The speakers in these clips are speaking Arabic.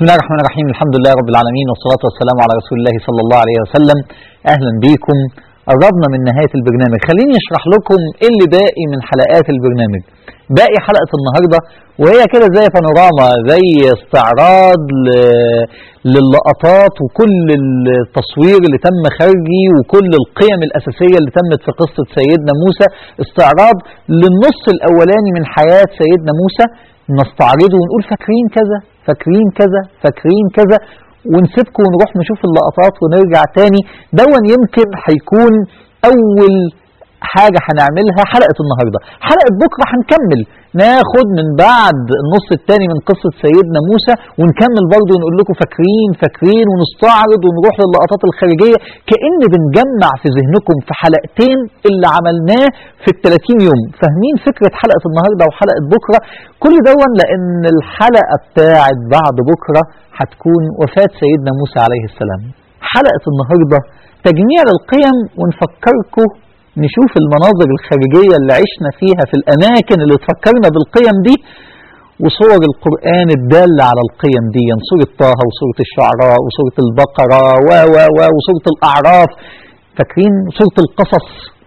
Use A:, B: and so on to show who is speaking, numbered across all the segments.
A: بسم الله الرحمن الرحيم. الحمد لله رب العالمين، والصلاة والسلام على رسول الله صلى الله عليه وسلم. أهلا بيكم. قربنا من نهاية البرنامج، خليني أشرح لكم إيه اللي باقي من حلقات البرنامج. باقي حلقة النهاردة وهي كده زي بانوراما، زي استعراض للقطات وكل التصوير اللي تم خارجي وكل القيم الأساسية اللي تمت في قصة سيدنا موسى، استعراض للنص الأولاني من حياة سيدنا موسى. نستعرضه ونقول فاكرين كذا فاكرين كذا فاكرين كذا، ونسيبكم ونروح نشوف اللقطات ونرجع تاني. دون يمكن هيكون أول حاجة هنعملها حلقة النهاردة. حلقة بكرة هنكمل، ناخد من بعد النص التاني من قصة سيدنا موسى ونكمل برضه ونقول لكم فاكرين فاكرين، ونستعرض ونروح للقطات الخارجية، كأن بنجمع في ذهنكم في حلقتين اللي عملناه في ال30 يوم. فاهمين فكرة حلقة النهاردة وحلقة بكرة؟ كل دون لأن الحلقة بتاعت بعد بكرة هتكون وفاة سيدنا موسى عليه السلام. حلقة النهاردة تجميع للقيم، ونفكركم نشوف المناظر الخارجية اللي عشنا فيها في الأماكن اللي تفكرنا بالقيم دي، وصور القرآن الدالة على القيم دي، سورة طه وسورة الشعراء وسورة البقرة وسورة الأعراف، فاكرين سورة القصص.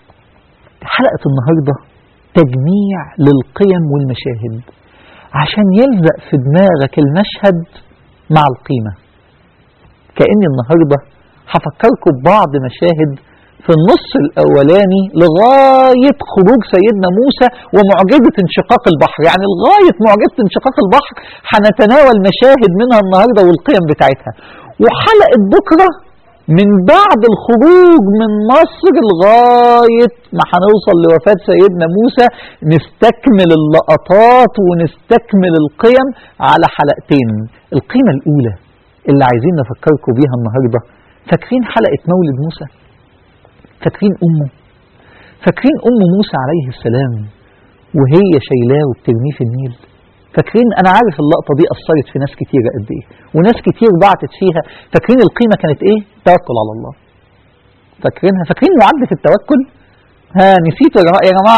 A: حلقة النهاردة تجميع للقيم والمشاهد عشان يلزق في دماغك المشهد مع القيمة. كأن النهاردة هفكركم ببعض مشاهد في النص الأولاني لغاية خروج سيدنا موسى ومعجزة انشقاق البحر، يعني لغاية معجزة انشقاق البحر هنتناول مشاهد منها النهاردة والقيم بتاعتها. وحلقة بكرة من بعد الخروج من مصر لغاية ما هنوصل لوفاة سيدنا موسى، نستكمل اللقطات ونستكمل القيم على حلقتين. القيمة الأولى اللي عايزين نفكركم بيها النهاردة، فاكرين حلقة مولد موسى؟ فاكرين أمه؟ فاكرين أم موسى عليه السلام وهي شايلاه وبترميه في النيل؟ فاكرين؟ أنا عارف اللقطة دي أثرت في ناس كتير قد إيه، وناس كتير بعتت فيها. فاكرين القيمة كانت إيه؟ توكل على الله. فاكرينها؟ فاكرين معادلة التوكل؟ نسيتوا يا جماعة؟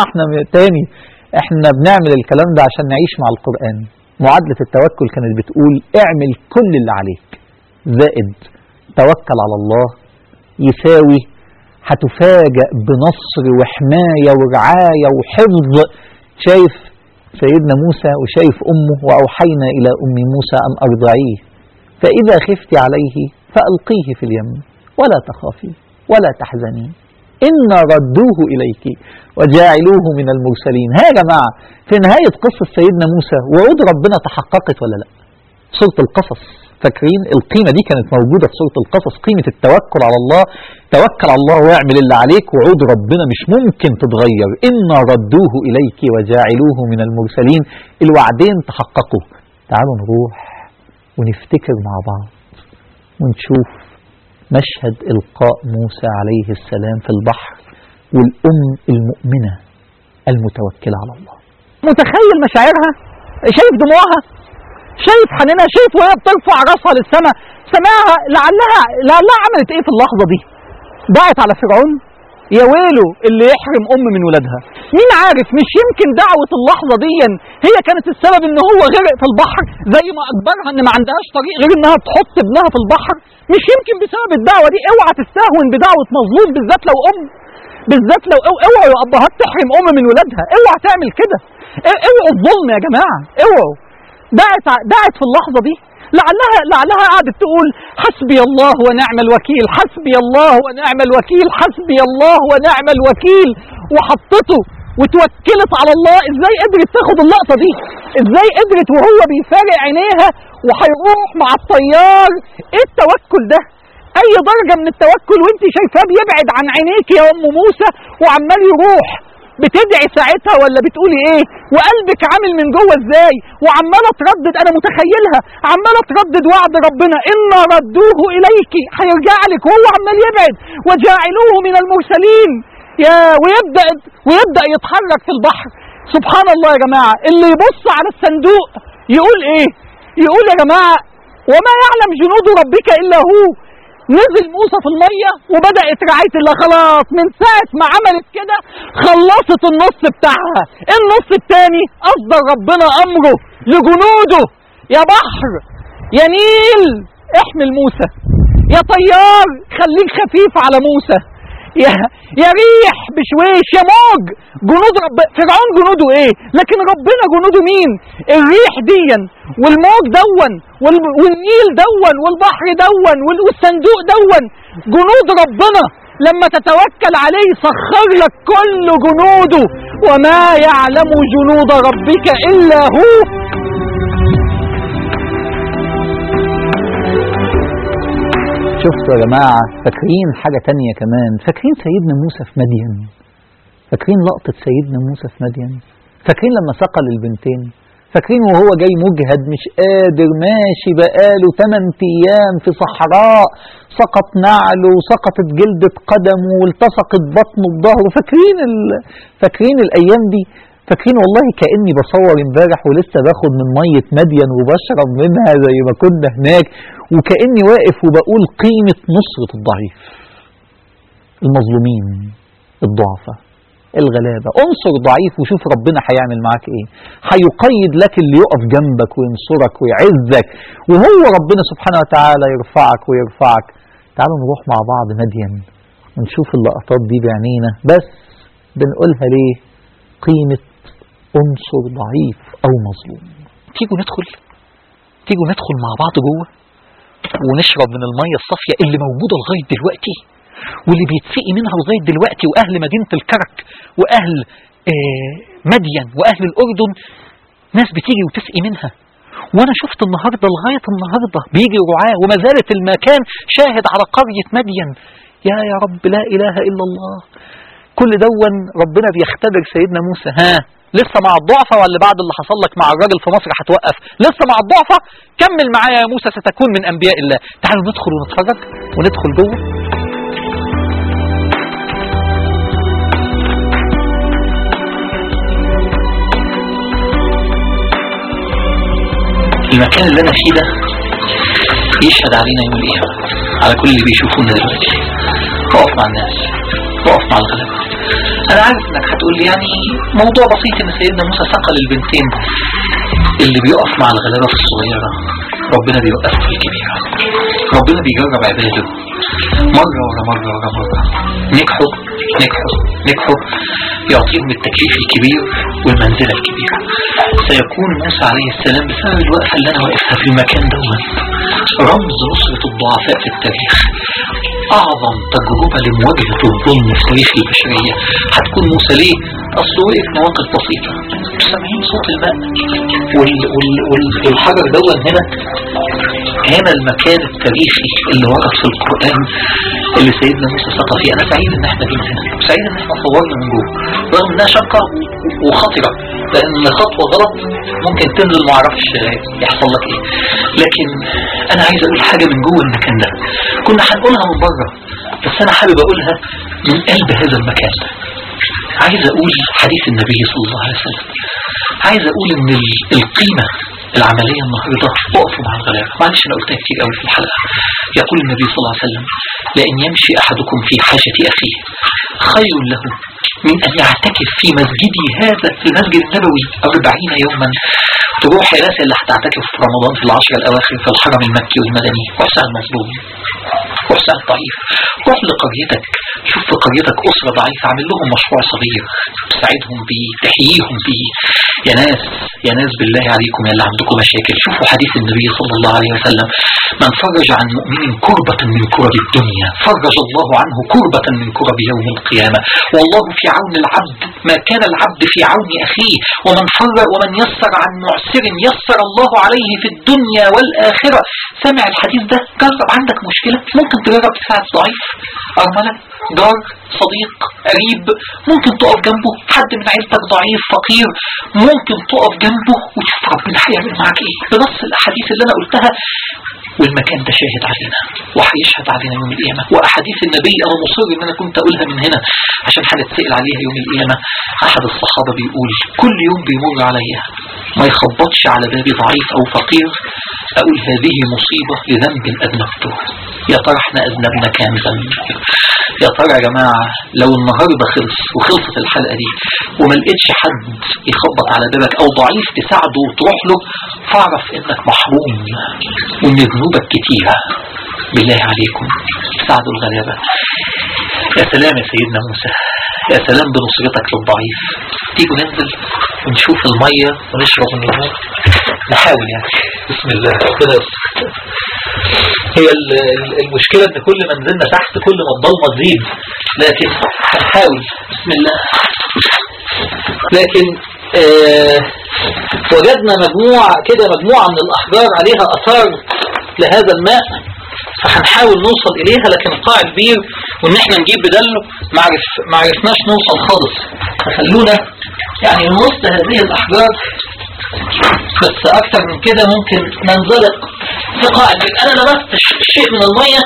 A: إحنا بنعمل الكلام ده عشان نعيش مع القرآن. معادلة التوكل كانت بتقول اعمل كل اللي عليك زائد توكل على الله يساوي هتفاجأ بنصر وحماية ورعاية وحفظ. شايف سيدنا موسى وشايف أمه، وأوحينا إلى أم موسى أن أرضعيه فإذا خفت عليه فألقيه في اليم ولا تخافي ولا تحزني إنا ردوه إليك وجاعلوه من المرسلين. ها يا جماعة، في نهاية قصة سيدنا موسى وعود ربنا تحققت ولا لا؟ سورة القصص، فاكرين القيمة دي كانت موجودة في سورة القصص، قيمة التوكل على الله. توكل على الله واعمل اللي عليك، وعود ربنا مش ممكن تتغير. إنا ردوه إليك وجاعلوه من المرسلين. الوعدين تحققوا. تعالوا نروح ونفتكر مع بعض ونشوف مشهد إلقاء موسى عليه السلام في البحر والأم المؤمنة المتوكلة على الله. متخيل مشاعرها؟ شايف دموعها؟ شايف حنينها؟ شايف وهي بترفع راسها للسماء؟ سماها لعلها عملت ايه في اللحظة دي؟ دعت على فرعون؟ يا ويله اللي يحرم من ولادها. مين عارف، مش يمكن دعوة اللحظة دي هي كانت السبب ان هو غرق في البحر، زي ما اجبرها ان ما عندهاش طريق غير انها تحط ابنها في البحر. مش يمكن بسبب الدعوة دي. اوعى تستهون بدعوة مظلوم، بالذات لو اوعوا يا ابهات تحرم من ولادها. اوعى تعمل كده. اوعوا الظلم يا جماعة، اوعوا. دعت في اللحظة دي، لعلها قعدت تقول حسبي الله ونعم الوكيل، حسبي الله ونعم الوكيل، حسبي الله ونعم الوكيل، وحطته وتوكلت على الله. ازاي قدرت تاخد اللقطة دي؟ ازاي قدرت وهو بيفارق عينيها وهيروح مع الطيار؟ ايه التوكل ده؟ اي درجة من التوكل وانت شايفاه بيبعد عن عينيك يا ام موسى وعمال يروح؟ بتدعي ساعتها ولا بتقولي ايه؟ وقلبك عامل من جوه ازاي؟ وعماله تردد، انا متخيلها عماله تردد وعد ربنا إنا ردوه اليك، هيرجع لك وهو عمال يبعد، وجاعلوه من المرسلين. ويبدأ يتحرك في البحر. سبحان الله يا جماعة، اللي يبص على الصندوق يقول ايه؟ يقول يا جماعة وما يعلم جنود ربك الا هو. نزل موسى في المية وبدأت رعاية الله. خلاص من ساعة ما عملت كده خلصت النص بتاعها. النص التاني أصدر ربنا أمره لجنوده، يا بحر يا نيل احمل موسى، يا طيار خليك خفيف على موسى، يا ريح بشويش، يا موج. جنود فرعون جنوده ايه؟ لكن ربنا جنوده مين؟ الريح ديا والموج دون والنيل دون والبحر دون والصندوق دون، جنود ربنا. لما تتوكل عليه سخر لك كل جنوده، وما يعلم جنود ربك إلا هو. شفتوا يا جماعة؟ فاكرين حاجة تانية كمان؟ فاكرين سيدنا موسى في مدين؟ فاكرين لقطة سيدنا موسى في مدين؟ فاكرين لما سقل البنتين؟ فاكرين وهو جاي مجهد مش قادر ماشي بقاله 8 أيام في صحراء، سقط نعله وسقطت جلدة قدمه والتصقت بطنه بظهره؟ فاكرين الأيام دي؟ فاكرين؟ والله كأني بصور امبارح ولسه باخد من مية مدين وبشرب منها زي ما كنا هناك، وكأني واقف وبقول قيمة نصرة الضعيف، المظلومين، الضعفاء، الغلابة. انصر ضعيف وشوف ربنا هيعمل معاك ايه. هيقيد لك اللي يقف جنبك وينصرك ويعزك، وهو ربنا سبحانه وتعالى يرفعك ويرفعك. تعالوا نروح مع بعض مدين ونشوف اللقطات دي بعينينا، بس بنقولها ليه؟ قيمة انصر ضعيف او مظلوم. تيجوا ندخل مع بعض جوه ونشرب من المية الصافية اللي موجودة لغاية دلوقتي واللي بيتسقي منها لغاية دلوقتي، وأهل مدينة الكرك وأهل مدين وأهل الأردن ناس بتيجي وتسقي منها. وأنا شفت النهاردة لغاية النهاردة بيجي رعاة، وما زالت المكان شاهد على قرية مدين. يا رب لا إله إلا الله. كل دون ربنا بيختبر سيدنا موسى. لسه مع الضعفة ولا بعد اللي حصل لك مع الراجل في مصر هتوقف؟ لسه مع الضعفة؟ كمل معايا يا موسى ستكون من أنبياء الله. تعالوا ندخل ونتفرج وندخل جوه. المكان اللي أنا فيه ده يشهد علينا يوم القيامة، على كل اللي بيشوفونا دلوقتي. وقف مع الناس، وقف مع الغلابة. أنا عارف إنك هتقول لي يعني موضوع بسيط إن سيدنا موسى سقل البنتين. اللي بيقف مع الغلابة في الصغيرة ربنا بيوقفه في الكبيرة. ربنا بيجرب عباده مرة ورا مرة ورا مرة، نجحوا يعطيهم التكليف الكبير والمنزلة الكبيرة. سيكون موسى عليه السلام بسبب الوقفة اللي أنا واقفها في المكان ده رمز نصرة الضعفاء في التاريخ. أعظم تجربة لمواجهة الظلم في تاريخ البشرية هتكون موسى. ليه؟ أصله وقف مواقف بسيطة، سامعين صوت الماء والحجر دون هنا المكان التاريخي اللي ورد في القرآن اللي سيدنا موسى سقى فيه. أنا سعيد إن احنا جينا هنا، سعيد إن احنا صورنا من جوه، رغم إنها شقة وخطرة، لأن خطوة غلط ممكن تنزل معرفش يحصل لك إيه. لكن أنا عايز أقول حاجة من جوه المكان ده كنا هنقولها من بره، بس أنا حابب أقولها من قلب هذا المكان. عايز أقول حديث النبي صلى الله عليه وسلم. عايز أقول إن القيمة العملية النهاردة وقفوا مع الغلابة. معلش أنا قلتها كتير قوي في الحلقة. يقول النبي صلى الله عليه وسلم: لأن يمشي أحدكم في حاجة أخيه خير له من أن يعتكف في مسجدي هذا، في المسجد النبوي 40 يوما. تروح يا ناس اللي هتعتكف في رمضان في ال10 الأواخر في الحرم المكي والمدني، وسع المظلوم، وسع الضعيف. روح لقريتك، شوف في قريتك أسرة ضعيفة، عامل لهم مشروع صغير تساعدهم بيه، تحييهم بيه. يا ناس بالله عليكم يا اللي عندكم مشاكل، شوفوا حديث النبي صلى الله عليه وسلم: من فرج عن مؤمن كربة من كرب الدنيا فرج الله عنه كربة من كرب يوم القيامة. والله في عون العبد ما كان العبد في عون أخيه، ومن يسر عن معسر يسر الله عليه في الدنيا والآخرة. سمع الحديث ده؟ جرب. عندك مشكلة ممكن تجرب تساعد ضعيف، أرملة، جار، صديق، قريب، ممكن تقف جنبه. حد من عيلتك ضعيف فقير، ممكن تقف جنبه وتشوف ربنا هيعمل معاك ايه بنص الاحاديث اللي انا قلتها. والمكان ده شاهد علينا.
B: وهيشهد علينا يوم القيامة. وأحاديث النبي أنا مصر إن أنا كنت أقولها من هنا عشان هنتسأل عليها يوم القيامة. أحد الصحابة بيقول كل يوم بيمر عليا ما يخبطش على بابي ضعيف أو فقير أقول هذه مصيبة لذنب أذنبته. يا ترى احنا أذنبنا كام ذنب؟ يا ترى يا جماعة لو النهاردة خلصت الحلقة دي وما لقيتش حد يخبط على بابك أو ضعيف تساعده وتروح له، فاعرف إنك محروم وإن ذنوبك كتيرة. بالله عليكم ساعدوا الغلابة. يا سلام يا سيدنا موسى، يا سلام بنصرتك للضعيف. تيجوا ننزل ونشوف المية ونشرب النور، نحاول يعني. بسم الله ربنا يستر. هي المشكلة ان كل ما نزلنا تحت كل ما الضلمة تزيد، لكن هنحاول. بسم الله. لكن وجدنا مجموعة من الأحجار عليها أثار لهذا الماء، فهنحاول نوصل إليها، لكن القاع كبير وإن احنا نجيب بدله ما عرفناش نوصل خالص. فخلونا يعني من وسط هذه الأحجار، بس أكتر من كده ممكن ننزلق في قاع كبير. أنا لمست شيء من المية،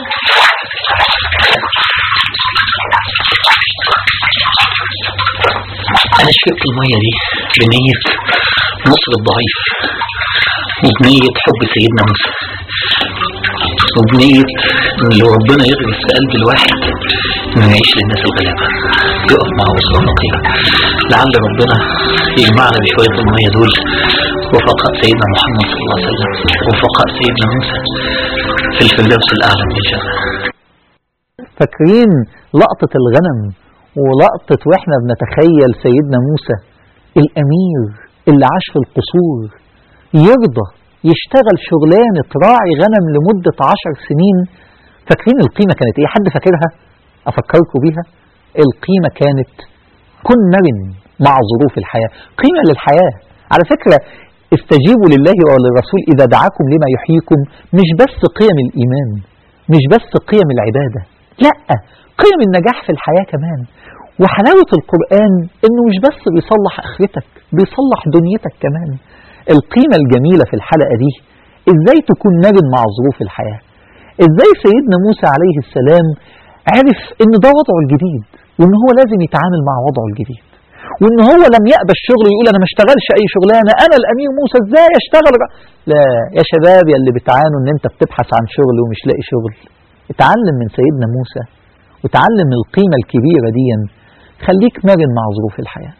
B: أنا شربت المية دي بنية نصر الضعيف، وبنية حب سيدنا موسى، وبنية ان لو ربنا يغرس في قلب الواحد انه يعيش للناس الغلابة يقف معه وسط فقيرة. لعل ربنا يجمعنا بشوية المية دول وفقاء سيدنا محمد صلى الله عليه وسلم وفقاء سيدنا موسى في الفردوس الأعلى من الجنة.
A: فاكرين لقطة الغنم ولقطة واحنا بنتخيل سيدنا موسى الأمير اللي عاش في القصور يرضى يشتغل شغلانة راعي غنم لمدة 10 سنين؟ فاكرين القيمة كانت ايه؟ حد فاكرها؟ افكركم بيها. القيمة كانت كن مرن مع ظروف الحياة، قيمة للحياة. على فكرة استجيبوا لله وللرسول إذا دعاكم لما يحييكم، مش بس قيم الإيمان، مش بس قيم العبادة، لا، قيم النجاح في الحياة كمان. وحلاوة القرآن انه مش بس بيصلح اخرتك، بيصلح دنيتك كمان. القيمة الجميلة في الحلقة دي ازاي تكون مرن مع ظروف الحياة، ازاي سيدنا موسى عليه السلام عرف ان ده وضعه الجديد وان هو لازم يتعامل مع وضعه الجديد، وان هو لم يقبل الشغل ويقول انا ما اشتغلش اي شغلانة، انا الامير موسى ازاي اشتغل. لا يا شباب يا اللي بتعانوا ان انت بتبحث عن شغل ومش لاقي شغل، اتعلم من سيدنا موسى وتعلم القيمة الكبيرة دي. خليك مرن مع ظروف الحياة.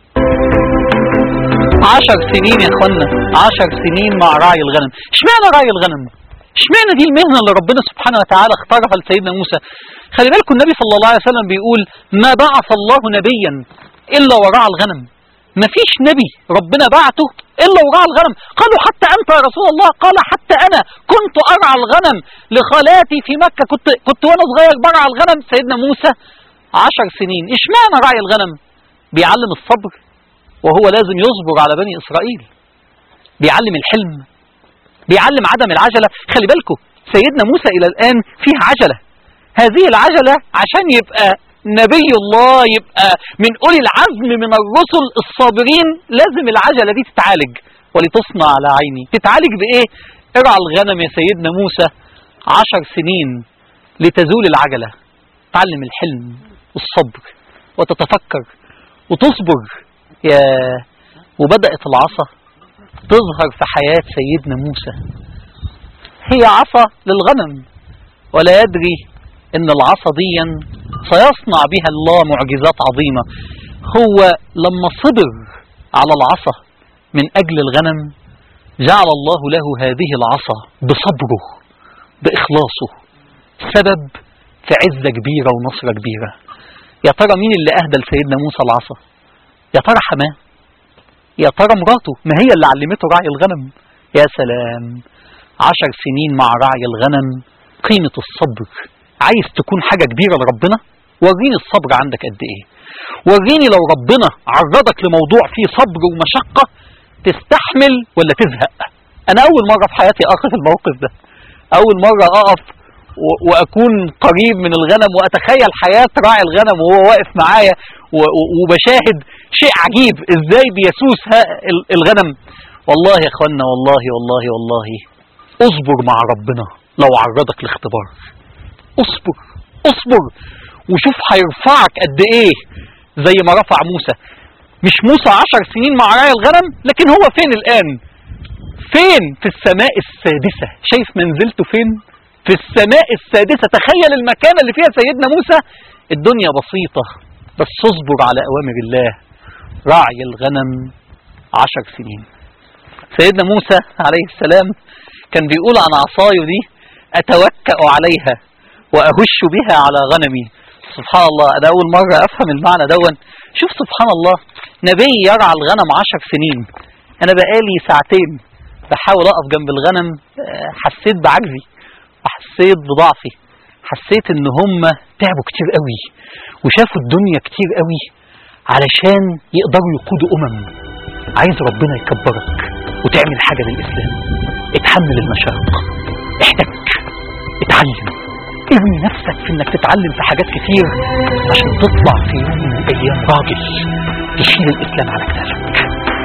A: 10 سنين يا اخوانا، 10 سنين مع راعي الغنم. اشمعنى راعي الغنم؟ اشمعنى دي المهنة اللي ربنا سبحانه وتعالى اختارها لسيدنا موسى؟ خلي بالكم النبي صلى الله عليه وسلم بيقول ما بعث الله نبيا الا ورعى الغنم. مفيش نبي ربنا بعته الا ورعى الغنم. قالوا حتى انت يا رسول الله؟ قال حتى انا كنت ارعى الغنم لخالاتي في مكة، كنت وانا صغير برعى الغنم. سيدنا موسى 10 سنين. اشمعنى راعي الغنم؟ بيعلم الصبر، وهو لازم يصبر على بني إسرائيل. بيعلم الحلم، بيعلم عدم العجلة. خلي بالكم سيدنا موسى إلى الآن فيه عجلة. هذه العجلة عشان يبقى نبي الله، يبقى من أولي العزم من الرسل الصابرين، لازم العجلة دي تتعالج. ولتصنع على عيني. تتعالج بإيه؟ ارعى الغنم يا سيدنا موسى 10 سنين لتزول العجلة. تعلم الحلم والصبر وتتفكر وتصبر. وبدأت العصا تظهر في حياة سيدنا موسى. هي عصا للغنم، ولا يدري ان العصا دي سيصنع بها الله معجزات عظيمة. هو لما صبر على العصا من اجل الغنم جعل الله له هذه العصا بصبره بإخلاصه سبب في عزة كبيرة ونصرة كبيرة. يا ترى مين اللي أهدى لسيدنا موسى العصا؟ يا ترى حماه؟ يا ترى مراته؟ ما هي اللي علمته رعي الغنم. يا سلام، 10 سنين مع رعي الغنم. قيمة الصبر. عايز تكون حاجة كبيرة لربنا؟ وريني الصبر عندك قد ايه. وريني لو ربنا عرضك لموضوع فيه صبر ومشقة تستحمل ولا تزهق. انا اول مرة في حياتي اقف الموقف ده، اول مرة اقف واكون قريب من الغنم واتخيل حياة راعي الغنم وهو واقف معايا وبشاهد شيء عجيب ازاي بيسوس الغنم. والله يا اخوانا، والله والله والله اصبر مع ربنا
C: لو عرضك لاختبار. اصبر اصبر وشوف هيرفعك قد ايه، زي ما رفع موسى. مش موسى 10 سنين مع رعي الغنم، لكن هو فين الآن؟ فين؟ في السماء السادسة. شايف منزلته فين؟ في السماء السادسة. تخيل المكان اللي فيها سيدنا موسى. الدنيا بسيطة، بس اصبر على أوامر الله. رعي الغنم 10 سنين. سيدنا موسى عليه السلام كان بيقول عن عصايه دي: أتوكأ عليها وأهش بها على غنمي. سبحان الله، أنا أول مرة أفهم المعنى دون. شوف سبحان الله، نبي يرعى الغنم 10 سنين. أنا بقالي ساعتين بحاول أقف جنب الغنم، حسيت بعجزي وحسيت بضعفي. حسيت إن هم تعبوا كتير قوي وشافوا الدنيا كتير قوي علشان يقدروا يقودوا عايز ربنا يكبرك وتعمل حاجة للإسلام. اتحمل المشاق، احتك، اتعلم، ارمي نفسك في انك تتعلم في حاجات كتير عشان تطلع في يوم من الايام راجل يشيل الاسلام على كتافك.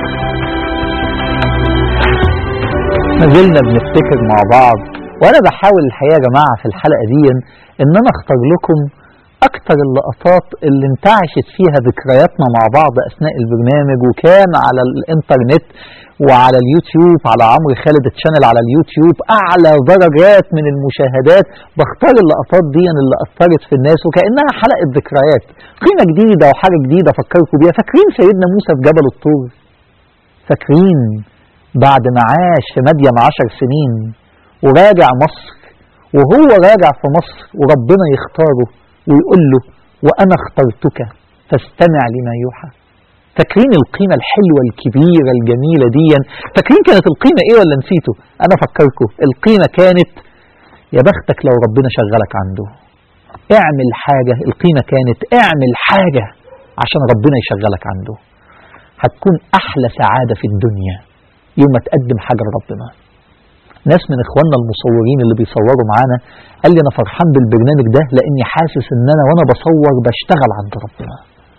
A: ما زلنا بنفتكر مع بعض، وانا بحاول الحقيقه يا جماعه في الحلقه دي ان انا اختار لكم اكتر اللقطات اللي انتعشت فيها ذكرياتنا مع بعض اثناء البرنامج، وكان على الانترنت وعلى اليوتيوب، على عمرو خالد تشانل على اليوتيوب، اعلى درجات من المشاهدات. بختار اللقطات دي اللي اثرت في الناس وكانها حلقه ذكريات، قيمه جديده وحاجه جديده افكركم بيها. فاكرين سيدنا موسى في جبل الطور؟ فاكرين بعد ما عاش في مدين 10 سنين وراجع مصر، وهو راجع في مصر وربنا يختاره ويقول له: وأنا اخترتك فاستمع لما يوحى. فاكرين القيمة الحلوة الكبيرة الجميلة دي؟ فاكرين كانت القيمة ايه ولا نسيته؟ أنا فكركم، القيمة كانت: يا بختك لو ربنا شغلك عنده، اعمل حاجة. القيمة كانت: اعمل حاجة عشان ربنا يشغلك عنده. هتكون أحلى سعادة في الدنيا يوم ما تقدم حاجة لربنا. ناس من اخواننا المصورين اللي بيصوروا معانا قال لي: انا فرحان بالبرنامج ده لاني حاسس ان انا وانا بصور بشتغل عند ربنا.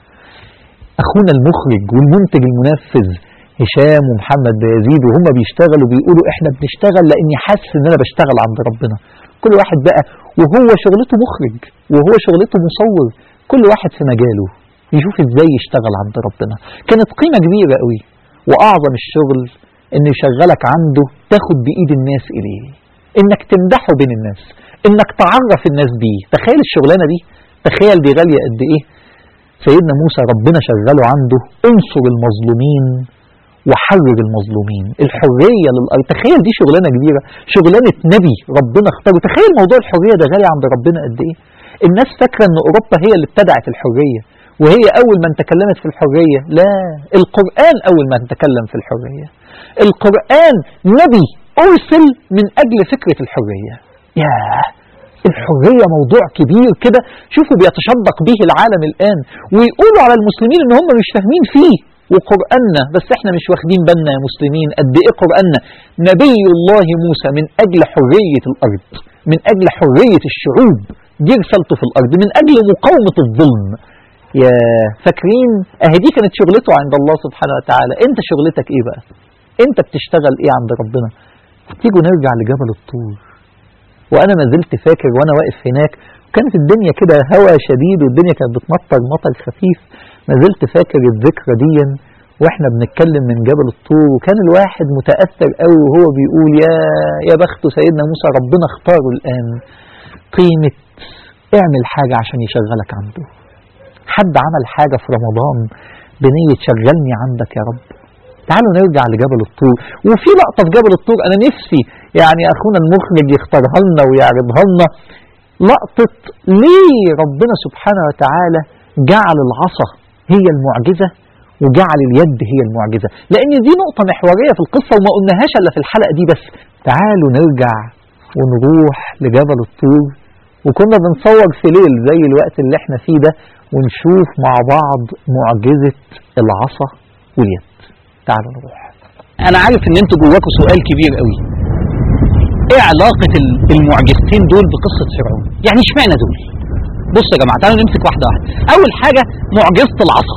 A: اخونا المخرج والمنتج المنفذ هشام ومحمد يزيد وهم بيشتغلوا بيقولوا: احنا بنشتغل لاني حاسس ان انا بشتغل عند ربنا. كل واحد بقى وهو شغلته مخرج وهو شغلته مصور، كل واحد في مجاله يشوف ازاي يشتغل عند ربنا. كانت قيمة كبيرة قوي. واعظم الشغل ان يشغلك عنده، تاخد بايد الناس اليه، انك تمدحه بين الناس، انك تعرف الناس بيه. تخيل الشغلانه دي، تخيل دي غاليه قد ايه. سيدنا موسى ربنا شغله عنده: انصر المظلومين وحرر المظلومين، الحريه للارض. تخيل دي شغلانه كبيره، شغلانه نبي ربنا اختاره. تخيل موضوع الحريه ده غالي عند ربنا قد ايه. الناس فاكره ان اوروبا هي اللي ابتدعت الحريه وهي اول من تكلمت في الحريه. لا، القران اول من تكلم في الحريه. القرآن نبي أرسل من أجل فكرة الحرية. ياه، الحرية موضوع كبير كده. شوفوا بيتشدق به العالم الآن، ويقولوا على المسلمين إن هم مش فاهمين فيه. وقرآننا بس احنا مش واخدين بالنا يا مسلمين قد ايه قرآننا. نبي الله موسى من أجل حرية الأرض، من أجل حرية الشعوب، دي رسالته في الأرض، من أجل مقاومة الظلم. يا فاكرين؟ دي كانت شغلته عند الله سبحانه وتعالى. انت شغلتك ايه بقى؟ انت بتشتغل ايه عند ربنا؟ تيجوا نرجع لجبل الطور. وانا ما زلت فاكر وانا واقف هناك، وكانت الدنيا كده هوا شديد والدنيا كانت بتمطر مطر خفيف. ما زلت فاكر الذكرى دي واحنا بنتكلم من جبل الطور، وكان الواحد متأثر قوي وهو بيقول: يا بخت سيدنا موسى ربنا اختاره الآن. قيمة اعمل حاجة عشان يشغلك عنده. حد عمل حاجة في رمضان بنية شغلني عندك يا رب. تعالوا نرجع لجبل الطور. وفي لقطة في جبل الطور أنا نفسي يعني أخونا المخرج يختارها لنا ويعرضها لنا. لقطة ليه ربنا سبحانه وتعالى جعل العصا هي المعجزة وجعل اليد هي المعجزة، لأن دي نقطة محورية في القصة وما قلناهاش إلا في الحلقة دي بس. تعالوا نرجع ونروح لجبل الطور، وكنا بنصور في ليل زي الوقت اللي احنا فيه ده، ونشوف مع بعض معجزة العصا واليد. تعالوا نروح. أنا عارف إن أنتوا جواكوا سؤال كبير قوي: إيه علاقة المعجزتين دول بقصة فرعون؟ يعني اشمعنى دول؟ بصوا يا جماعة، تعالوا نمسك واحدة واحدة. أول حاجة معجزة العصا.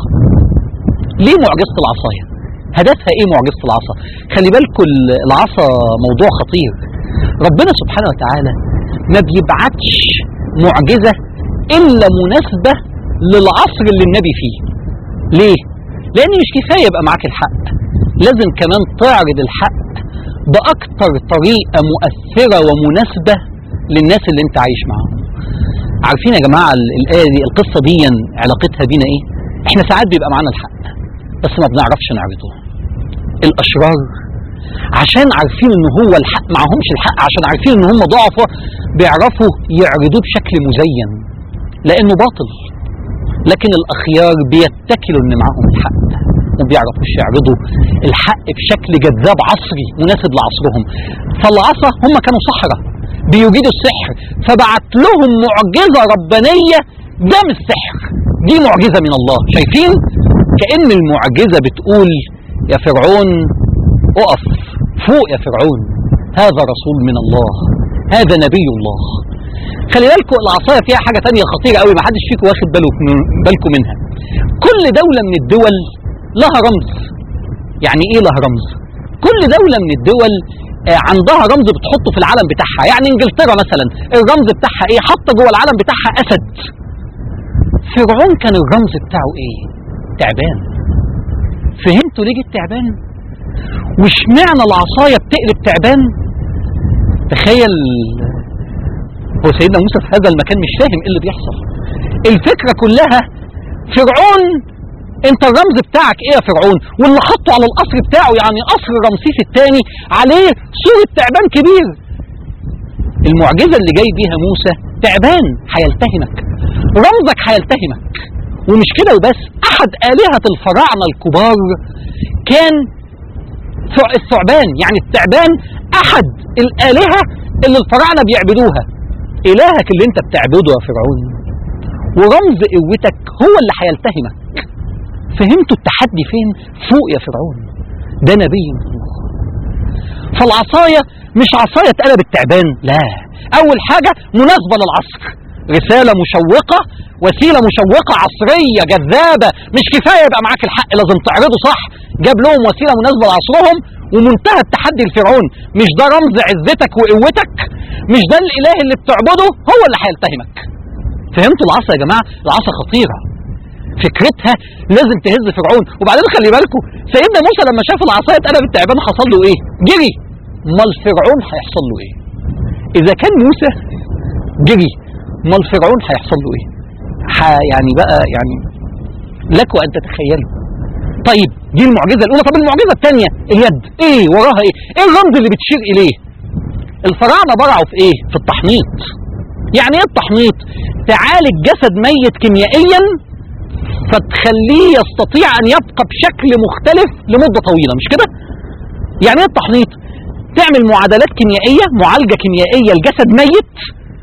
A: ليه معجزة العصاية؟ هدفها إيه معجزة العصا؟ خلي بالكوا العصا موضوع خطير. ربنا سبحانه وتعالى
C: ما بيبعتش معجزة إلا مناسبة للعصر اللي النبي فيه. ليه؟ لأن مش كفاية يبقى معاك الحق، لازم كمان تعرض الحق بأكتر طريقة مؤثرة ومناسبة للناس اللي انت عايش معاهم. عارفين يا جماعة الآية دي، القصة دي علاقتها بينا ايه؟ احنا ساعات بيبقى معانا الحق بس ما بنعرفش نعرضه. الأشرار عشان عارفين ان هو الحق معهمش الحق، عشان عارفين ان هم ضعفة بيعرفوا يعرضوه بشكل مزين لانه باطل. لكن الأخيار بيتكلوا ان معهم الحق وبيعرفوش يعرضوا الحق بشكل جذاب عصري مناسب لعصرهم. فالعصا هم كانوا سحرة بيوجدوا السحر، فبعت لهم معجزة ربانية، ده مش سحر، دي معجزة من الله. شايفين؟ كأن المعجزة بتقول يا فرعون اقف فوق، يا فرعون هذا رسول من الله، هذا نبي الله. خلي بالكم العصاية فيها حاجة تانية خطيرة قوي ما حدش فيكم واخد بالكم منها. كل دولة من الدول لها رمز. يعني ايه لها رمز؟ كل دولة من الدول عندها رمز بتحطه في العلم بتاعها. يعني انجلترا مثلا الرمز بتاعها ايه؟ حاطه جوه العلم بتاعها اسد. فرعون كان الرمز بتاعه ايه؟ تعبان. فهمتوا ليه التعبان؟ واشمعنى العصاية بتقلب تعبان؟ تخيل هو سيدنا موسى في هذا المكان مش فاهم ايه اللي بيحصل. الفكرة كلها فرعون انت الرمز بتاعك ايه يا فرعون؟ واللي حطه على القصر بتاعه يعني قصر رمسيس الثاني عليه صورة تعبان كبير. المعجزة اللي جاي بيها موسى تعبان هيلتهمك، رمزك هيلتهمك. ومش كده وبس، احد آلهة الفراعنة الكبار كان الثعبان. يعني التعبان احد الآلهة اللي الفراعنة بيعبدوها. الهك اللي انت بتعبده يا فرعون ورمز قوتك هو اللي هيلتهمك. فهمتوا التحدي فين؟ فوق يا فرعون، ده نبي من الله. فالعصاية مش عصاية اتقلب التعبان، لا، اول حاجة مناسبة للعصر، رسالة مشوقة، وسيلة مشوقة عصرية جذابة. مش كفاية يبقى معاك الحق، لازم تعرضه صح. جاب لهم وسيلة مناسبة لعصرهم ومنتهى التحدي لفرعون. مش ده رمز عزتك وقوتك؟ مش ده الاله اللي بتعبده؟ هو اللي هيلتهمك. فهمتوا العصا يا جماعة؟ العصا خطيرة، فكرتها لازم تهز فرعون. وبعدين خلي بالكم سيدنا موسى لما شاف العصاية اتقلب التعبان حصل له ايه؟ جري. امال فرعون هيحصل له ايه؟ اذا كان موسى جري امال فرعون هيحصل له ايه؟ يعني بقى يعني لكم ان تتخيلوا. طيب دي المعجزة الاولى. طب المعجزة الثانية اليد، ايه وراها ايه؟ ايه الرمز اللي بتشير اليه؟ الفراعنة برعوا في ايه؟ في التحنيط. يعني ايه التحنيط؟ تعالج جسد ميت كيميائيا فتخليه يستطيع ان يبقى بشكل مختلف لمدة طويلة، مش كده؟ يعني ايه التحنيط؟ تعمل معادلات كيميائية، معالجة كيميائية لجسد ميت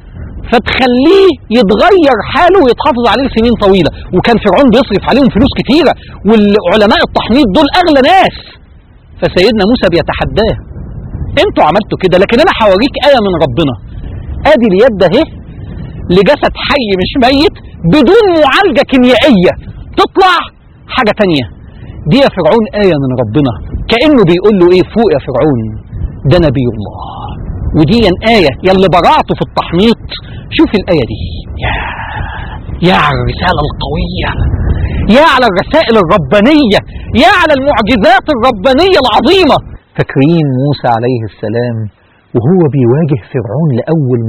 C: فتخليه يتغير حاله ويتحافظ عليه سنين طويلة. وكان فرعون بيصرف عليهم فلوس كتيرة، والعلماء التحنيط دول اغلى ناس. فسيدنا موسى بيتحداه، انتوا عملتوا كده لكن انا هوريك آية من ربنا. ادي اليد اهي لجسد حي مش ميت بدون معالجة كيميائية تطلع حاجة تانية. دي يا فرعون آية من ربنا. كأنه بيقول له ايه؟ فوق يا فرعون، ده نبي الله. ودي آية يلي برعته في التحنيط. شوف الآية دي، يا على الرسالة القوية، يا على الرسائل الربانية، يا على المعجزات الربانية العظيمة.
A: فاكرين موسى عليه السلام وهو بيواجه فرعون لأول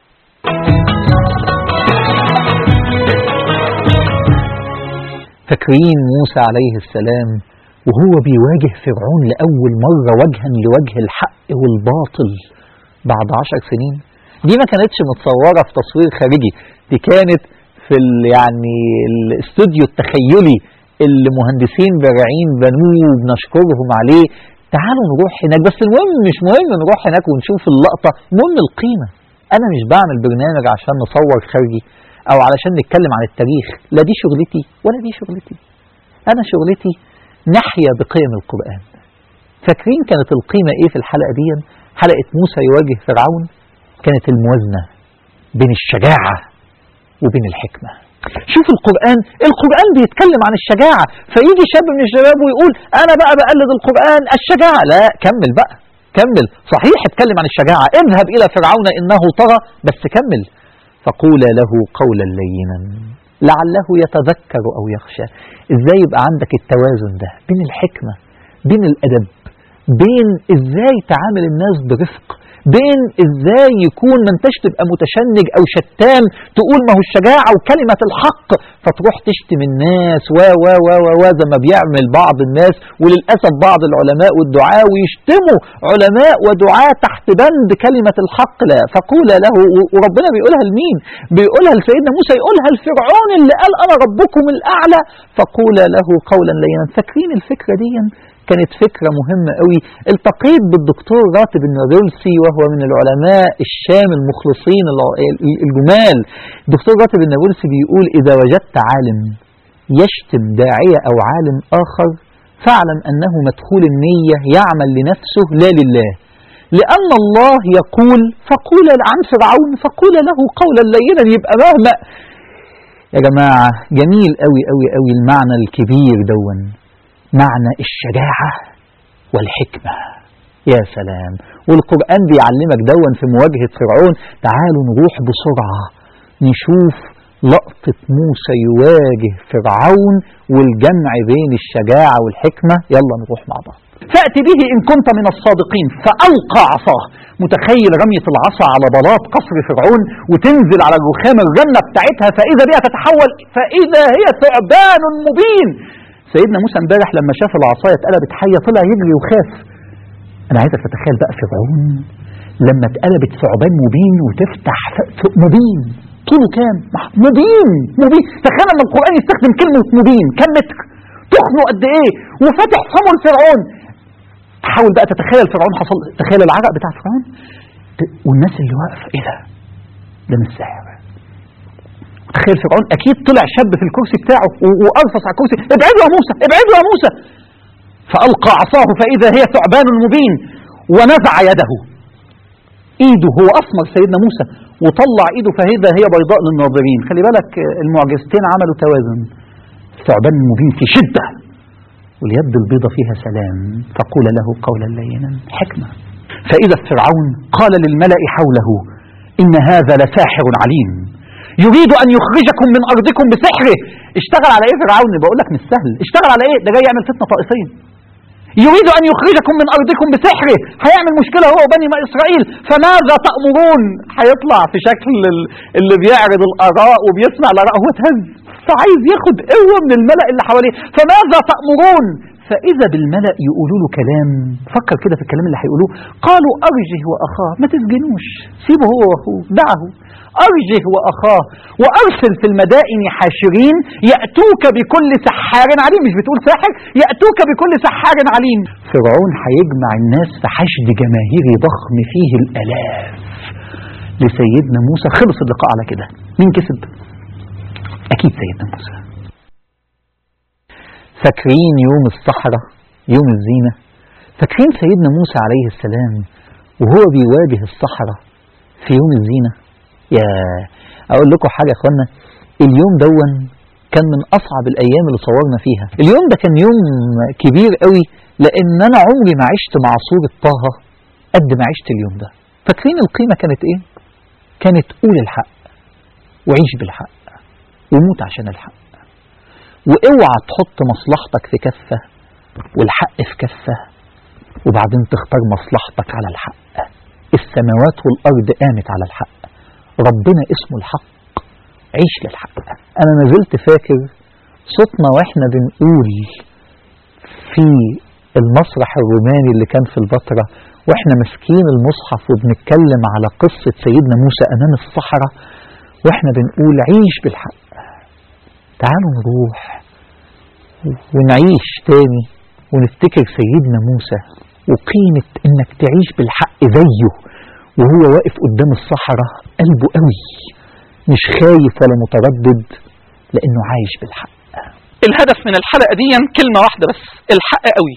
A: فاكرين موسى عليه السلام وهو بيواجه فرعون لأول مرة وجها لوجه الحق والباطل بعد 10 سنين. دي ما كانتش متصورة في تصوير خارجي، دي كانت في يعني الاستوديو التخيلي اللي مهندسين بارعين بنوه وبنشكرهم عليه. تعالوا نروح هناك، بس المهم مش مهم نروح هناك ونشوف اللقطة، المهم القيمة. أنا مش بعمل برنامج عشان نصور خارجي أو علشان نتكلم عن التاريخ، لا دي شغلتي ولا دي شغلتي. أنا شغلتي نحيا بقيم القرآن. فاكرين كانت القيمة إيه في الحلقة دي؟ حلقة موسى يواجه فرعون كانت الموازنة بين الشجاعة وبين الحكمة. شوف القرآن بيتكلم عن الشجاعة، فيجي شاب من الشباب ويقول أنا بقى بقلد القرآن الشجاعة. لا، كمل، صحيح اتكلم عن الشجاعة، اذهب إلى فرعون إنه طغى، بس كمل. فقولا له قولا لينا لعله يتذكر أو يخشى. ازاي يبقى عندك التوازن ده بين الحكمة، بين الأدب، بين ازاي تعامل الناس برفق، بين ازاي يكون ما انتش تبقى متشنج او شتام تقول ما هو الشجاعة وكلمة الحق فتروح تشتم الناس و زي ما بيعمل بعض الناس وللأسف بعض العلماء والدعاء ويشتموا علماء ودعاء تحت بند كلمة الحق. لا، فقولا له، وربنا بيقولها لمين؟ بيقولها لسيدنا موسى، يقولها لفرعون اللي قال أنا ربكم الأعلى. فقولا له قولا لينا. فاكرين الفكرة دي؟ كانت فكرة مهمة قوي. التقيت بالدكتور راتب النابلسي وهو من العلماء الشام المخلصين الجمال. الدكتور راتب النابلسي بيقول إذا وجدت عالم يشتم داعية أو عالم آخر فاعلم أنه مدخول النية يعمل لنفسه لا لله، لأن الله يقول فقول عن فرعون فقول له قولا لينا. يبقى مهما يا جماعة جميل قوي قوي قوي المعنى الكبير دون، معنى الشجاعة والحكمة. يا سلام، والقرآن بيعلمك دون في مواجهة فرعون. تعالوا نروح بسرعة نشوف لقطة موسى يواجه فرعون والجمع بين الشجاعة والحكمة. يلا نروح مع بعض. فأتي به إن كنت من الصادقين. فألقى عصاه. متخيل رمية العصا على بلاط قصر فرعون وتنزل على الرخام الرنة بتاعتها فإذا بها تتحول فإذا هي ثعبان مبين. سيدنا موسى امبارح لما شاف العصاية اتقلبت حية طلع يجري وخاف. أنا عايزك تتخيل بقى فرعون لما اتقلبت ثعبان مبين وتفتح مبين طوله كام؟ مبين. تخيل لما القرآن يستخدم كلمة مبين، كم متر؟ تخنه قد ايه؟ وفتح فمه لفرعون. حاول بقى تتخيل فرعون حصل، تخيل العرق بتاع فرعون والناس اللي واقفة ايه ده مش ساحر. تخيل فرعون اكيد طلع شاب في الكرسي بتاعه وارفص على الكرسي، ابعدوا يا موسى ابعدوا يا موسى. فألقى عصاه فإذا هي ثعبان مبين ونزع يده. ايده هو اسمر سيدنا موسى وطلع ايده فإذا هي بيضاء للناظرين. خلي بالك المعجزتين عملوا توازن. ثعبان مبين في شدة واليد البيضة فيها سلام. فقول له قولا لينا حكمة. فإذا فرعون قال للملأ حوله إن هذا لساحر عليم يريد أن يخرجكم من أرضكم بسحره. اشتغل على إيه فرعون؟ بقول لك مش سهل. اشتغل على إيه؟ ده جاي يعمل فتنة طائفية. يريد أن يخرجكم من أرضكم بسحره، هيعمل مشكلة هو وبني إسرائيل. فماذا تأمرون؟ هيطلع في شكل اللي بيعرض الآراء وبيسمع الآراء. هو اتهز فعايز ياخد قوة من الملأ اللي حواليه. فماذا تأمرون؟ فإذا بالملأ يقولوا له كلام. فكر كده في الكلام اللي هيقولوه. قالوا أرجه وأخاه. ما تسجنوش، سيبه هو وأخوه، دعه. أرجه وأخاه وأرسل في المدائن حاشرين يأتوك بكل سحار عليم. مش بتقول ساحر؟ يأتوك بكل سحار عليم. فرعون هيجمع الناس في حشد جماهيري ضخم فيه الآلاف لسيدنا موسى. خلص اللقاء على كده. مين كسب؟ أكيد سيدنا موسى. فاكرين يوم الصحراء، يوم الزينة؟ فاكرين سيدنا موسى عليه السلام وهو بيواجه الصحراء في يوم الزينة؟ يا أقول لكم حاجة يا أخوانا، اليوم دون كان من أصعب الأيام اللي صورنا فيها. اليوم ده كان يوم كبير قوي لأن أنا عمري ما عشت مع صورة طه قد ما عشت اليوم ده. فاكرين القيمة كانت إيه؟ كانت قول الحق وعيش بالحق وموت عشان الحق، واوعى تحط مصلحتك في كفة والحق في كفة وبعدين تختار مصلحتك على الحق. السماوات والأرض قامت على الحق، ربنا اسمه الحق، عيش للحق. أنا ما زلت فاكر صوتنا وإحنا بنقول في المسرح الروماني اللي كان في البتراء وإحنا مسكين المصحف وبنتكلم على قصة سيدنا موسى أمام الصحراء وإحنا بنقول عيش بالحق. تعالوا نروح ونعيش تاني ونفتكر سيدنا موسى وقيمة إنك تعيش بالحق زيه وهو واقف قدام الصحراء قلبه قوي مش خايف ولا متردد لأنه عايش بالحق.
C: الهدف من الحلقة دي كلمة واحدة بس، الحق قوي.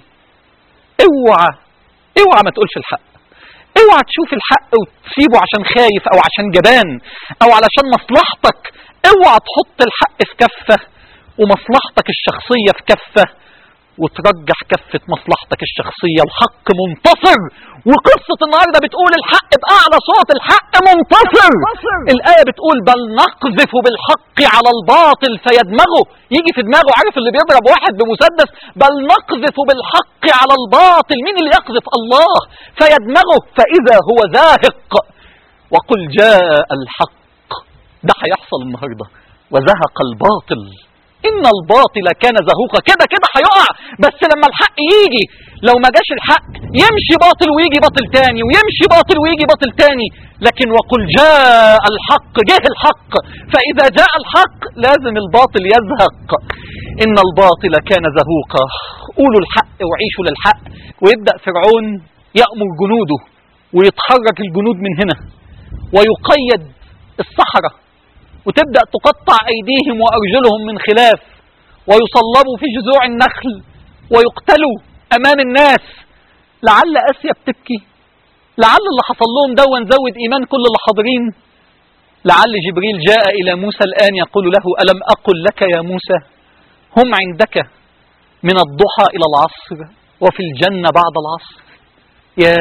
C: اوعى ما تقولش الحق. اوعى تشوف الحق وتسيبه عشان خايف او عشان جبان او علشان مصلحتك. اوعى تحط الحق في كفة ومصلحتك الشخصية في كفة وترجح كفة مصلحتك الشخصية. الحق منتصر، وقصة النهاردة بتقول الحق بأعلى صوت، الحق منتصر. الآية بتقول بل نقذف بالحق على الباطل فيدمغه. يجي في دماغه، عارف اللي بيضرب واحد بمسدس؟ بل نقذف بالحق على الباطل. مين اللي يقذف؟ الله. فيدمغه فإذا هو زاهق. وقل جاء الحق. ده هيحصل النهاردة. وزهق الباطل إن الباطل كان زهوقا. كده كده هيقع، بس لما الحق يجي، لو ما جاش الحق يمشي باطل ويجي باطل تاني، ويمشي باطل ويجي باطل تاني. لكن وقل جاء الحق، جه الحق. فإذا جاء الحق لازم الباطل يزهق. إن الباطل كان زهوقا. قولوا الحق وعيشوا للحق. ويبدأ فرعون يأمر جنوده، ويتحرك الجنود من هنا، ويقيد السحرة، وتبدأ تقطع أيديهم وأرجلهم من خلاف، ويصلبوا في جذوع النخل، ويقتلوا أمام الناس. لعل آسيا بتبكي، لعل اللي حصل لهم ده نزود إيمان كل اللي حاضرين. لعل جبريل جاء إلى موسى الآن يقول له ألم أقل لك يا موسى هم عندك من الضحى إلى العصر وفي الجنة بعد العصر. يا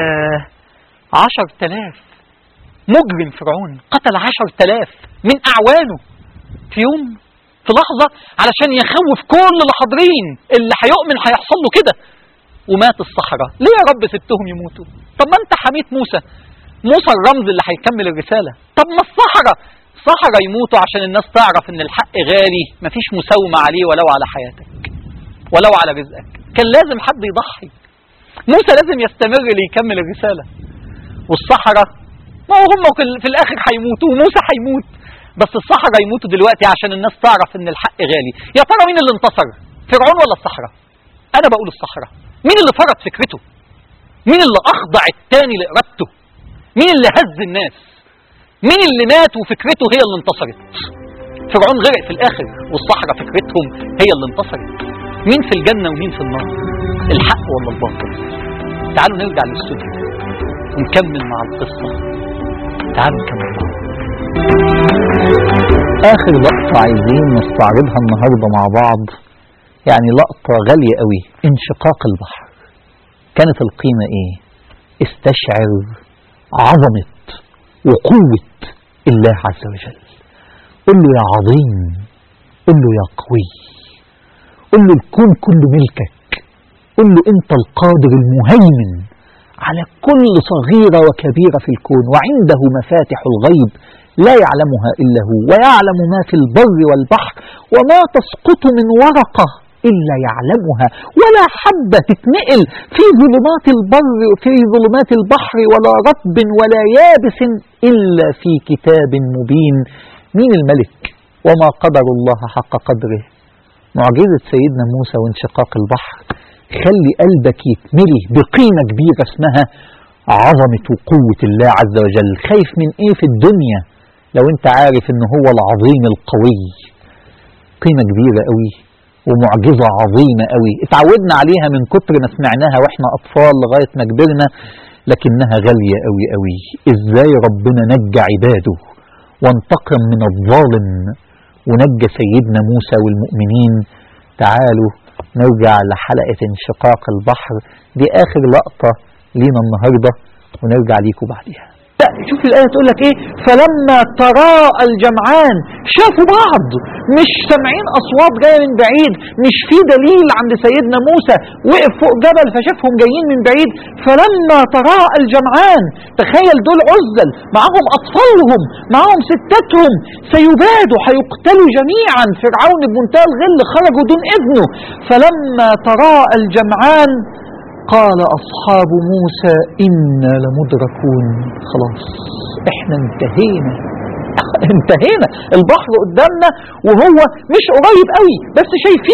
C: 10,000 مجرم فرعون قتل 10,000 من أعوانه في يوم، في لحظة، علشان يخوف كل اللي حاضرين. اللي هيؤمن هيحصل له كده. ومات السحرة. ليه يا رب سبتهم يموتوا؟ طب ما انت حميت موسى الرمز اللي هيكمل الرسالة. طب ما السحرة يموتوا عشان الناس تعرف ان الحق غالي، مفيش مساومة عليه ولو على حياتك ولو على رزقك. كان لازم حد يضحي. موسى لازم يستمر ليكمل الرسالة. والسحرة ما هم في الآخر هيموتوا، وموسى هيموت، بس السحرة يموتوا دلوقتي عشان الناس تعرف ان الحق غالي. يا ترى مين اللي انتصر، فرعون ولا السحرة؟ أنا بقول السحرة. مين اللي فرض فكرته؟ مين اللي أخضع التاني لإرادته؟ مين اللي هز الناس؟ مين اللي مات وفكرته هي اللي انتصرت؟ فرعون غرق في الآخر، والسحرة فكرتهم هي اللي انتصرت. مين في الجنة ومين في النار؟ الحق ولا الباطل؟ تعالوا نرجع للاستوديو ونكمل مع القصة. تعالوا نكمل معه.
A: آخر لقطة عايزين نستعرضها النهاردة مع بعض، يعني لقطة غالية قوي، انشقاق البحر. كانت القيمة ايه؟ استشعر عظمة وقوة الله عز وجل. قل له يا عظيم، قل له يا قوي، قل له الكون كله ملكك، قل له انت القادر المهيمن على كل صغيرة وكبيرة في الكون، وعنده مفاتح الغيب لا يعلمها إلا هو، ويعلم ما في البر والبحر، وما تسقط من ورقة إلا يعلمها، ولا حبة تتنقل في ظلمات البر وفي ظلمات البحر، ولا رطب ولا يابس إلا في كتاب مبين. مين الملك؟ وما قدر الله حق قدره. معجزة سيدنا موسى وانشقاق البحر خلي قلبك يتملي بقيمة كبيرة اسمها عظمة وقوة الله عز وجل. خايف من ايه في الدنيا لو انت عارف ان هو العظيم القوي؟ قيمة كبيرة قوي ومعجزة عظيمة قوي، اتعودنا عليها من كتر ما سمعناها واحنا اطفال لغاية ما كبرنا، لكنها غالية قوي قوي. ازاي ربنا نجى عباده وانتقم من الظالم ونجى سيدنا موسى والمؤمنين. تعالوا نرجع لحلقة انشقاق البحر، دي آخر لقطة لينا النهاردة، ونرجع ليكم بعدها. شوف الآية تقول لك ايه؟ فلما تراءى الجمعان، شافوا بعض، مش سامعين أصوات جاية من بعيد، مش في دليل عند سيدنا موسى وقف فوق جبل فشافهم جايين من بعيد. فلما تراءى الجمعان، تخيل دول عزل معهم أطفالهم معهم ستاتهم، سيبادوا هيقتلوا جميعا. فرعون بمنتهى الغل خرجوا دون إذنه. فلما تراءى الجمعان قال أصحاب موسى إنا لمدركون. خلاص احنا انتهينا، البحر قدامنا وهو مش قريب قوي، بس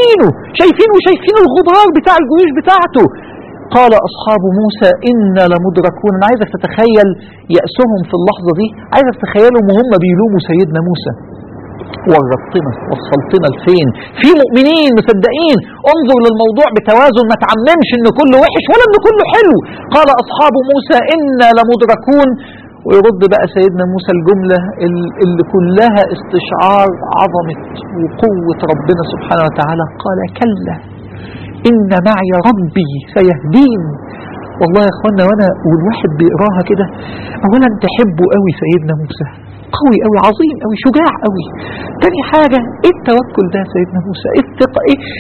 A: شايفين الغبار بتاع الجيوش بتاعته. قال أصحاب موسى إنا لمدركون. أنا عايزك تتخيل يأسهم في اللحظة دي، عايزك تتخيلهم وهم بيلوموا سيدنا موسى. ورطتنا وصلتنا لفين؟ في مؤمنين مصدقين. انظر للموضوع بتوازن، ما تعممش ان كله وحش ولا ان كله حلو. قال أصحاب موسى إنا لمدركون. ويرد بقى سيدنا موسى الجملة اللي كلها استشعار عظمة وقوة ربنا سبحانه وتعالى. قال كلا إن معي ربي سيهدين. والله يا اخوانا وانا والواحد بيقراها كده اولا تحبه قوي سيدنا موسى، قوي قوي، عظيم قوي، شجاع قوي. تاني حاجة ايه التوكل ده سيدنا موسى، ايه الثقة،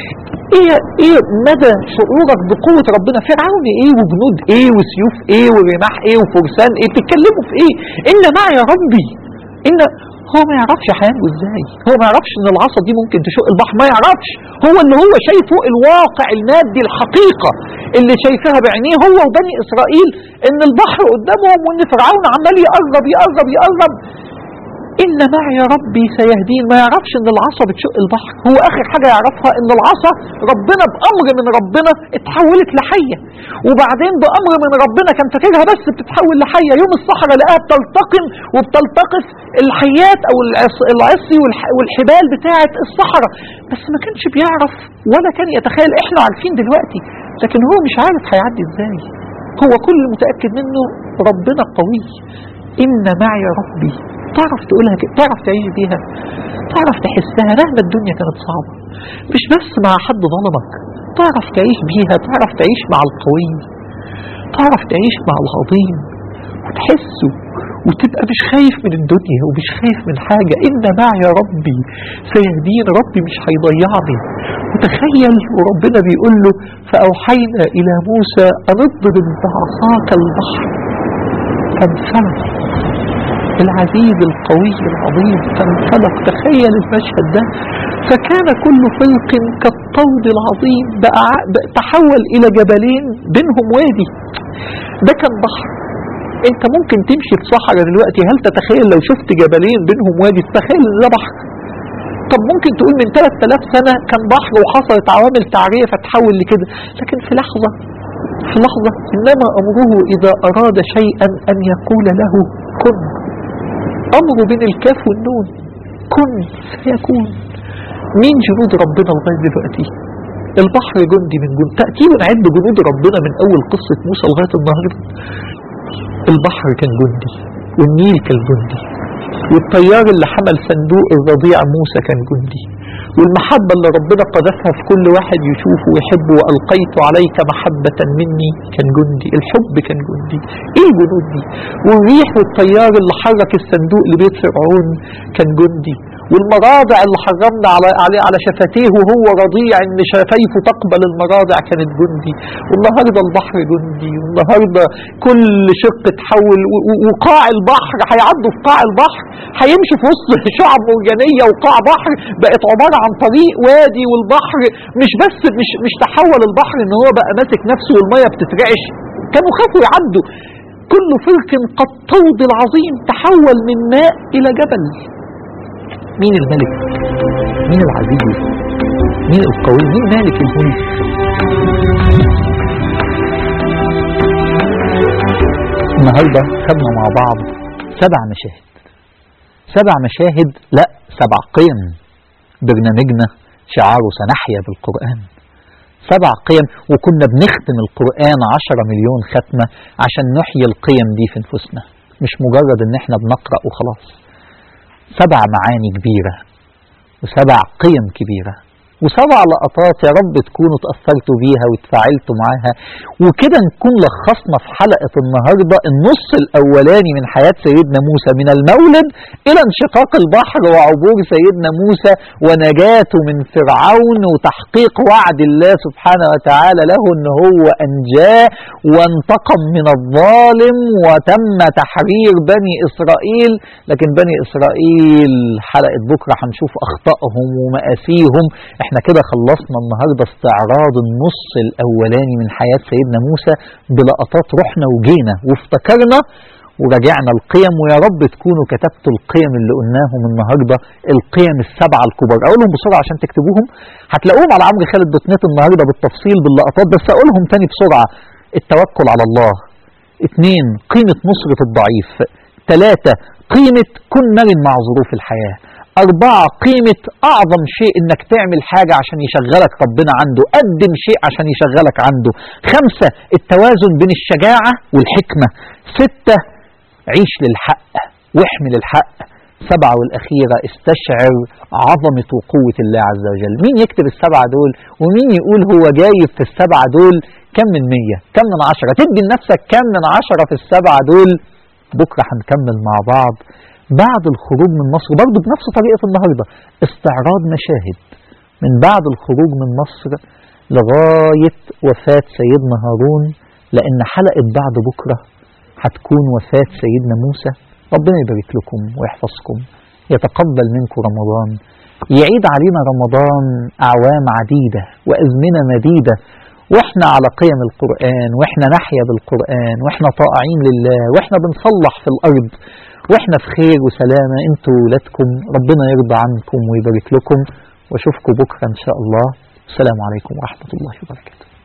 A: ايه مدى شعورك بقوة ربنا. فرعون ايه وجنود ايه وسيوف ايه ورماح ايه وفرسان ايه، بتتكلموا في ايه؟ ان معي ربي. ان هو ما يعرفش هينجو ازاي، هو ما يعرفش ان العصا دي ممكن تشق البحر، ما يعرفش. هو اللي هو شايفه الواقع المادي، الحقيقة اللي شايفها بعينيه هو وبني اسرائيل، ان البحر قدامهم وان فرعون عمال يقرب يقرب يقرب. إن معي ربي سيهدين. ما يعرفش ان العصا بتشق البحر، هو اخر حاجة يعرفها ان العصا ربنا بأمر من ربنا اتحولت لحية، وبعدين بأمر من ربنا كان فاكرها بس بتتحول لحية، يوم الصحراء لقاها بتلتقم وبتلتقص الحيات او العصي والحبال بتاعة الصحراء، بس ما كانش بيعرف ولا كان يتخيل. احنا عارفين دلوقتي لكن هو مش عارف هيعدي ازاي. هو كل متأكد منه ربنا قوي. إن معي ربي، تعرف تقولها كده، تعرف تعيش بيها، تعرف تحسها مهما الدنيا كانت صعبة، مش بس مع حد ظلمك، تعرف تعيش بيها، تعرف تعيش مع القوي، تعرف تعيش مع العظيم وتحسه وتبقى مش خايف من الدنيا ومش خايف من حاجة. إن معي ربي سيهدين، ربي مش هيضيعني. وتخيل وربنا بيقول له فأوحينا إلى موسى أن اضرب بعصاك البحر فانفلق، العزيز القوي العظيم فانفلق. تخيل المشهد ده، فكان كل فرق كالطود العظيم، بقى تحول إلى جبلين بينهم وادي. ده كان بحر. انت ممكن تمشي في صحراء دلوقتي، هل تتخيل لو شفت جبلين بينهم وادي تتخيل ان ده بحر؟ طب ممكن تقول من 3000 سنة كان بحر وحصلت عوامل تعرية فتحول لكده، لكن في لحظة إنما أمره إذا أراد شيئا أن يقول له كن. أمره بين الكاف والنون، كن فيكون. مين جنود ربنا لغاية دلوقتي؟ البحر جندي من جند. تأتي ونعد جنود ربنا من أول قصة موسى لغاية النهاردة. البحر كان جندي، والنيل كان جندي، والطيار اللي حمل صندوق الرضيع موسى كان جندي، والمحبة اللي ربنا قذفها في كل واحد يشوفه ويحبه وألقيت عليك محبة مني كان جندي. الحب كان جندي. ايه الجنود دي؟ والريح والطيار اللي حرك الصندوق لبيت فرعون كان جندي، والمراضع اللي حرمنا على شفتيه وهو رضيع ان شفايفه تقبل المراضع كانت جندي. والنهارده البحر جندي، والنهارده كل شق تحول، وقاع البحر هيعدوا في قاع البحر، هيمشوا في وسط شعب مرجانيه وقاع بحر بقت عباره عن طريق وادي. والبحر مش بس مش تحول البحر ان هو بقى ماسك نفسه والميه بتترعش، كانوا خافوا يعدوا. كل فرق كالطود العظيم تحول من ماء الى جبل. مين الملك؟ مين العزيز؟ مين القوي؟ مين مالك الملك؟ النهارده خدنا مع بعض 7 مشاهد، 7 مشاهد، لا 7 قيم. برنامجنا شعاره سنحيا بالقرآن. 7 قيم، وكنا بنختم القرآن 10 مليون ختمة عشان نحيي القيم دي في نفوسنا، مش مجرد ان احنا بنقرأ وخلاص. 7 معاني كبيرة، و7 قيم كبيرة، و7 لقطات يا رب تكونوا تأثرتوا بيها وتفاعلتوا معاها. وكده نكون لخصنا في حلقة النهاردة النص الأولاني من حياة سيدنا موسى، من المولد إلى انشقاق البحر وعبور سيدنا موسى ونجاته من فرعون وتحقيق وعد الله سبحانه وتعالى له أنه هو أنجاه وانتقم من الظالم وتم تحرير بني إسرائيل. لكن بني إسرائيل حلقة بكرة هنشوف أخطائهم ومآسيهم. احنا كده خلصنا النهاردة استعراض النص الاولاني من حياة سيدنا موسى بلقطات رحنا وجينا وافتكرنا ورجعنا القيم. ويا رب تكونوا كتبتوا القيم اللي قلناهم النهاردة، القيم ال7 الكبار. اقولهم بسرعة عشان تكتبوهم، هتلاقوهم على عمروخالد.net النهاردة بالتفصيل باللقطات، بس اقولهم تاني بسرعة. التوكل على الله. 2 قيمة نصرة الضعيف. 3 قيمة كن مرن مع ظروف الحياة. 4 قيمة أعظم شيء إنك تعمل حاجة عشان يشغلك ربنا عنده، قدم شيء عشان يشغلك عنده. 5 التوازن بين الشجاعة والحكمة. 6 عيش للحق واحمل الحق. 7 والأخيرة استشعر عظمة وقوة الله عز وجل. مين يكتب ال7 دول ومين يقول هو جايب في ال7 دول كم من 100 كم من 10؟ تدي لنفسك كم من 10 في ال7 دول. بكرة هنكمل مع بعض بعد الخروج من مصر برضو بنفس طريقة النهاردة، استعراض مشاهد من بعد الخروج من مصر لغاية وفاة سيدنا هارون، لأن حلقة بعد بكرة هتكون وفاة سيدنا موسى. ربنا يبارك لكم ويحفظكم، يتقبل منكم رمضان، يعيد علينا رمضان أعوام عديدة وأزمنة مديدة، وإحنا على قيم القرآن، وإحنا نحيا بالقرآن، وإحنا طائعين لله، وإحنا بنصلح في الأرض، وإحنا في خير وسلامة أنتوا وولادكم. ربنا يرضى عنكم ويبارك لكم، وأشوفكم بكرة إن شاء الله. السلام عليكم ورحمة الله وبركاته.